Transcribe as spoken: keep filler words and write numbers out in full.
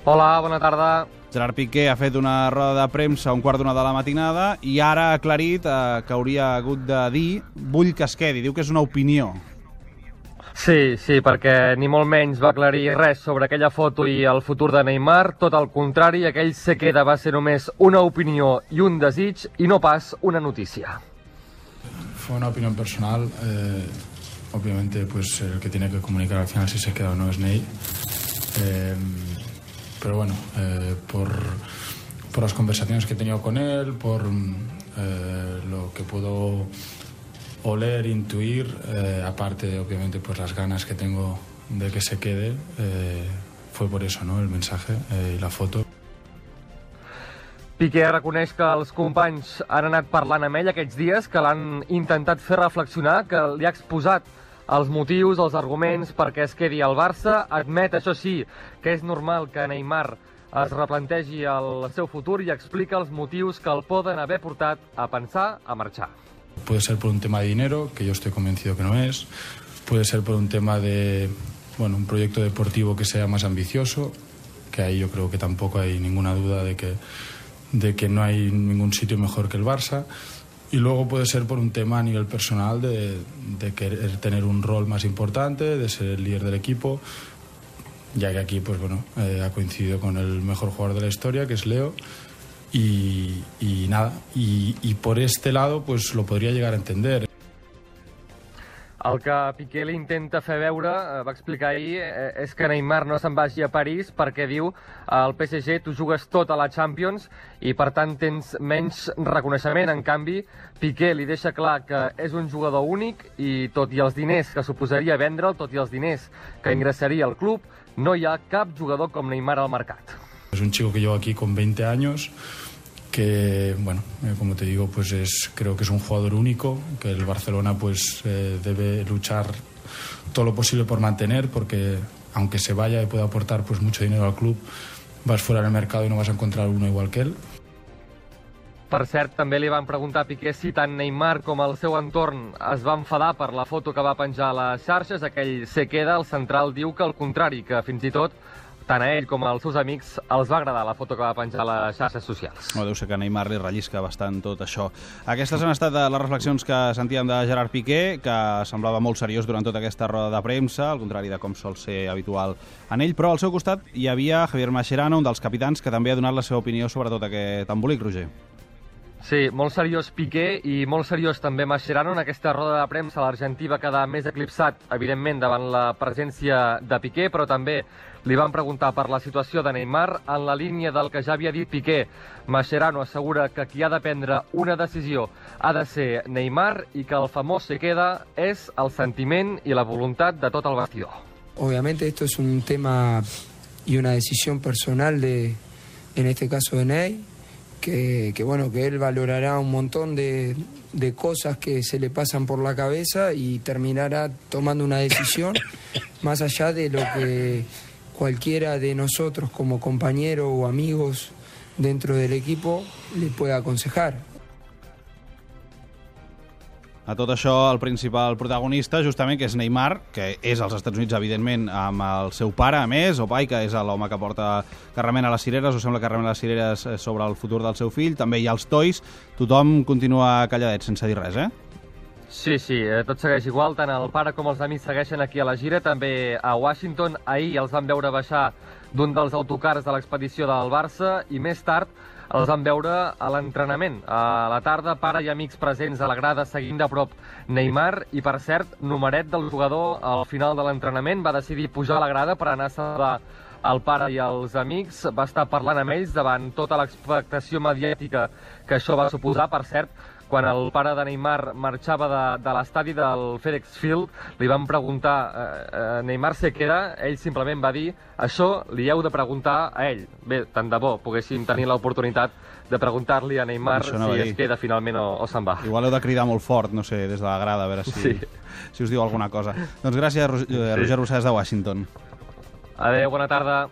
Hola, bona tarda. Gerard Piqué ha fet una roda de premsa a un quart d'una de la matinada i ara ha aclarit eh, que hauria hagut de dir vull que es quedi. Diu que és una opinió. Sí, sí, perquè ni molt menys va aclarir res sobre aquella foto i el futur de Neymar. Tot el contrari, aquell se queda va ser només una opinió i un desig i no pas una notícia. Fue una opinión personal. Eh, obviamente, pues el que tiene que comunicar al final si se queda o no es Ney. Eh, pero bueno, eh, por, por las conversaciones que he tenido con él, por eh, lo que puedo oler, intuir, eh, aparte obviamente pues las ganas que tengo de que se quede, eh, fue por eso, ¿no? El mensaje eh, y la foto. Piqué reconeix que els companys han anat parlant amb ell aquests dies, que l'han intentat fer reflexionar, que li ha exposat els motius, els arguments perquè es quedi al Barça. Admet, això sí, que és normal que Neymar es replantegi el seu futur i explica els motius que el poden haver portat a pensar a marxar. Puede ser por un tema de dinero, que yo estoy convencido que no es. Puede ser por un tema de, bueno, un proyecto deportivo que sea más ambicioso, que ahí yo creo que tampoco hay ninguna duda de que, de que no hay ningún sitio mejor que el Barça. Y luego puede ser por un tema a nivel personal de, de querer tener un rol más importante, de ser el líder del equipo, ya que aquí pues bueno eh, ha coincidido con el mejor jugador de la historia, que es Leo. Y, y nada, y, y por este lado pues lo podría llegar a entender. El que Piqué li intenta fer veure, va explicar ahir, és que Neymar no se'n vagi a París perquè diu al P S G tu jugues tot a la Champions i per tant tens menys reconeixement. En canvi, Piqué li deixa clar que és un jugador únic i tot i els diners que suposaria vendre'l, tot i els diners que ingressaria al club, no hi ha cap jugador com Neymar al mercat. Es un chico que llevo aquí con veinte años, que, bueno, eh, como te digo, pues es, creo que es un jugador único, que el Barcelona pues eh, debe luchar todo lo posible por mantener, porque aunque se vaya y pueda aportar pues mucho dinero al club, vas fuera del mercado y no vas a encontrar uno igual que él. Per cert, també li van preguntar a Piqué si tant Neymar com el seu entorn es va enfadar per la foto que va penjar a les xarxes. Aquell se queda, el central diu que al contrari, que fins i tot tant a ell com als seus amics els va agradar la foto que va penjar a les xarxes socials. No, deu ser que Neymar li rellisca bastant tot això. Aquestes han estat les reflexions que sentíem de Gerard Piqué, que semblava molt seriós durant tota aquesta roda de premsa, al contrari de com sol ser habitual en ell, però al seu costat hi havia Javier Mascherano, un dels capitans, que també ha donat la seva opinió sobre tot aquest embolic, Roger. Sí, molt seriós Piqué i molt seriós també Mascherano. En aquesta roda de premsa l'argentí va quedar més eclipsat, evidentment, davant la presència de Piqué, però també li van preguntar per la situació de Neymar en la línia del que ja havia dit Piqué. Mascherano assegura que qui ha de prendre una decisió ha de ser Neymar i que el famós se queda és el sentiment i la voluntat de tot el vestidor. Obviamente esto es un tema y una decisión personal de, en este caso de Ney, que, que bueno, que él valorará un montón de, de cosas que se le pasan por la cabeza y terminará tomando una decisión más allá de lo que cualquiera de nosotros como compañero o amigos dentro del equipo le pueda aconsejar. A tot això, el principal protagonista, justament, que és Neymar, que és als Estats Units, evidentment, amb el seu pare, a més, Opai, que és l'home que porta que remena les cireres, o sembla que remena les cireres sobre el futur del seu fill. També hi ha els tois. Tothom continua calladet, sense dir res, eh? Sí, sí, tot segueix igual. Tant el pare com els amics segueixen aquí a la gira, també a Washington. Ahir els van veure baixar d'un dels autocars de l'expedició del Barça i més tard els van veure a l'entrenament. A la tarda, pare i amics presents a la grada seguint de prop Neymar i, per cert, numeret del jugador al final de l'entrenament va decidir pujar a la grada per anar a saludar el pare i els amics. Va estar parlant amb ells davant tota l'expectació mediàtica que això va suposar. Per cert, quan el pare de Neymar marxava de, de l'estadi del FedEx Field, li van preguntar eh, Neymar se queda, ell simplement va dir això li heu de preguntar a ell. Bé, tant de bo poguéssim tenir l'oportunitat de preguntar-li a Neymar no si es queda finalment o, o se'n va. Igual heu de cridar molt fort, no sé, des de la grada, a veure si, sí. si us diu alguna cosa. Doncs gràcies, Roger, Roger Rosés de Washington. Adéu, bona tarda.